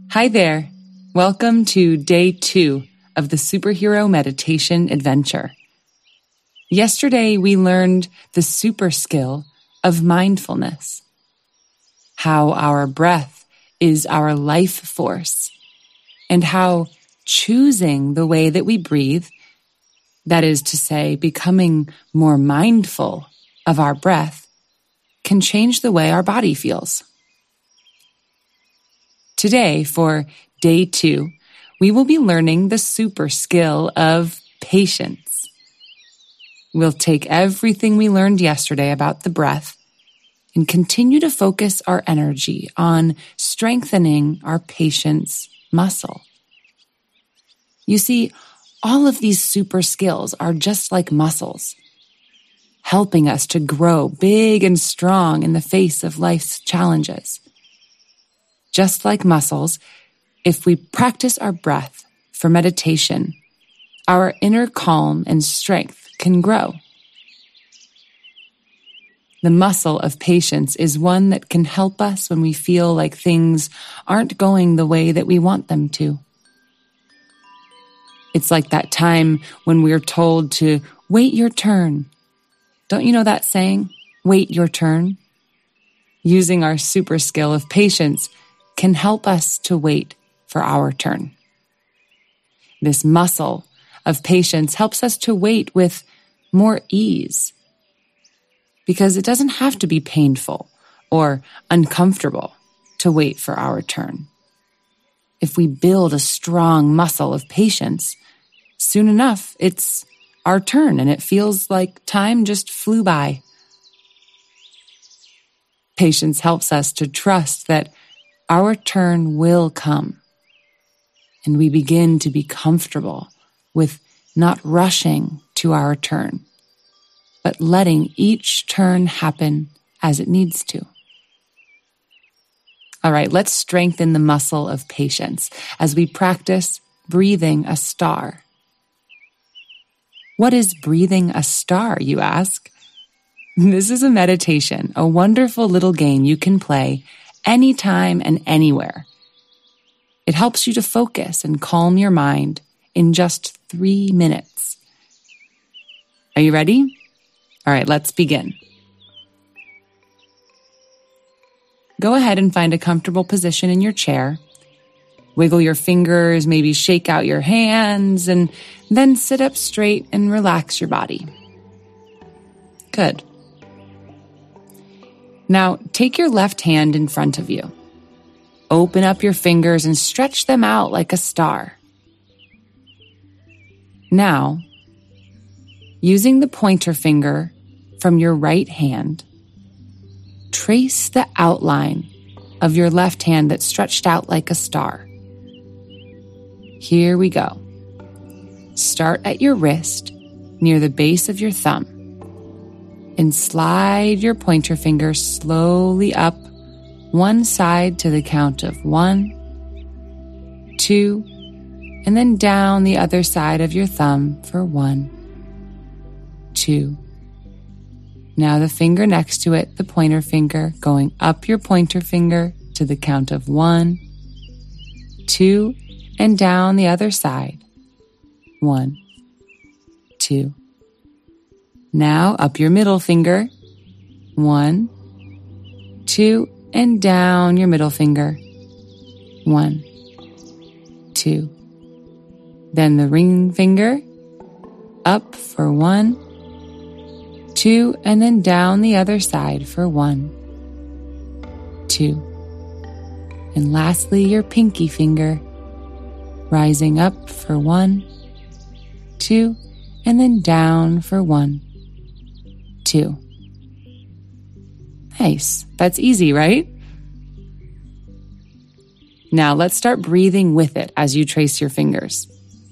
Hi there. Welcome to day 2 of the Superhero Meditation Adventure. Yesterday, we learned the super skill of mindfulness, how our breath is our life force, and how choosing the way that we breathe, that is to say, becoming more mindful of our breath, can change the way our body feels. Today, for day 2, we will be learning the super skill of patience. We'll take everything we learned yesterday about the breath and continue to focus our energy on strengthening our patience muscle. You see, all of these super skills are just like muscles, helping us to grow big and strong in the face of life's challenges. Just like muscles, if we practice our breath for meditation, our inner calm and strength can grow. The muscle of patience is one that can help us when we feel like things aren't going the way that we want them to. It's like that time when we're told to wait your turn. Don't you know that saying, wait your turn? Using our super skill of patience can help us to wait for our turn. This muscle of patience helps us to wait with more ease, because it doesn't have to be painful or uncomfortable to wait for our turn. If we build a strong muscle of patience, soon enough, it's our turn and it feels like time just flew by. Patience helps us to trust that our turn will come, and we begin to be comfortable with not rushing to our turn, but letting each turn happen as it needs to. All right, let's strengthen the muscle of patience as we practice breathing a star. What is breathing a star, you ask? This is a meditation, a wonderful little game you can play anytime and anywhere. It helps you to focus and calm your mind in just 3 minutes. Are you ready? All right, let's begin. Go ahead and find a comfortable position in your chair. Wiggle your fingers, maybe shake out your hands, and then sit up straight and relax your body. Good. Now, take your left hand in front of you. Open up your fingers and stretch them out like a star. Now, using the pointer finger from your right hand, trace the outline of your left hand that's stretched out like a star. Here we go. Start at your wrist near the base of your thumb and slide your pointer finger slowly up one side to the count of 1, 2, and then down the other side of your thumb for 1, 2. Now the finger next to it, the pointer finger, going up your pointer finger to the count of 1, 2, and down the other side. 1, 2. Now up your middle finger. 1, 2, and down your middle finger. 1, 2. Then the ring finger. Up for 1, 2, and then down the other side for 1, 2. And lastly, your pinky finger. Rising up for 1, 2, and then down for 1, 2. Nice. That's easy, right? Now let's start breathing with it as you trace your fingers.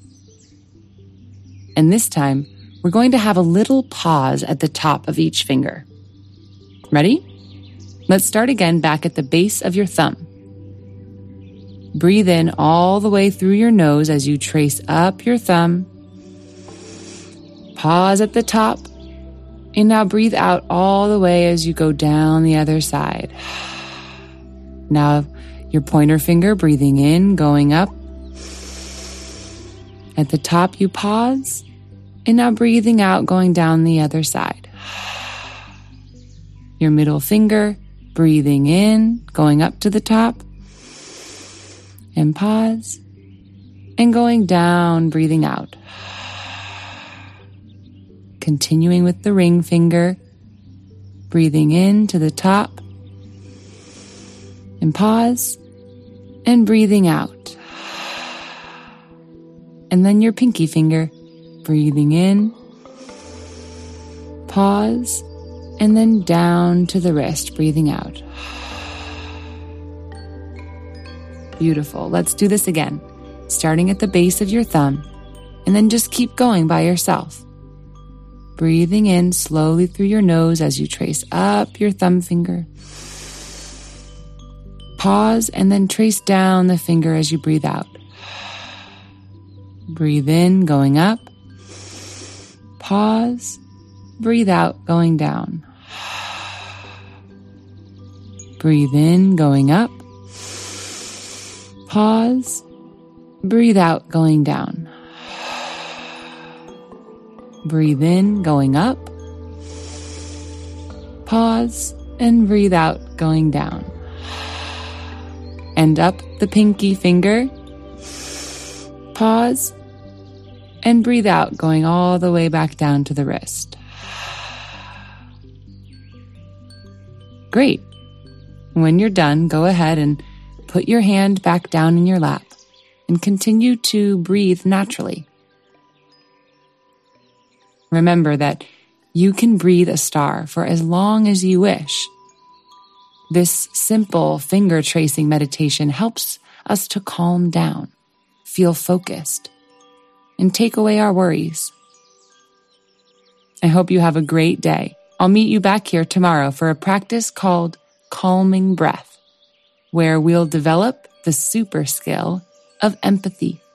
And this time, we're going to have a little pause at the top of each finger. Ready? Let's start again back at the base of your thumb. Breathe in all the way through your nose as you trace up your thumb. Pause at the top. And now breathe out all the way as you go down the other side. Now Your pointer finger breathing in, going up. At the top, you pause, and now breathing out, going down the other side. Your middle finger breathing in, going up to the top, and pause, and going down, breathing out. Continuing with the ring finger, breathing in to the top, and pause, and breathing out. And then your pinky finger, breathing in, pause, and then down to the wrist, breathing out. Beautiful. Let's do this again, starting at the base of your thumb, and then just keep going by yourself. Breathing in slowly through your nose as you trace up your thumb finger. Pause, and then trace down the finger as you breathe out. Breathe in, going up. Pause. Breathe out, going down. Breathe in, going up. Pause. Breathe out, going down. Breathe in, going up. Pause, and breathe out, going down. And up the pinky finger. Pause, and breathe out, going all the way back down to the wrist. Great. When you're done, go ahead and put your hand back down in your lap and continue to breathe naturally. Remember that you can breathe a star for as long as you wish. This simple finger tracing meditation helps us to calm down, feel focused, and take away our worries. I hope you have a great day. I'll meet you back here tomorrow for a practice called Calming Breath, where we'll develop the super skill of empathy.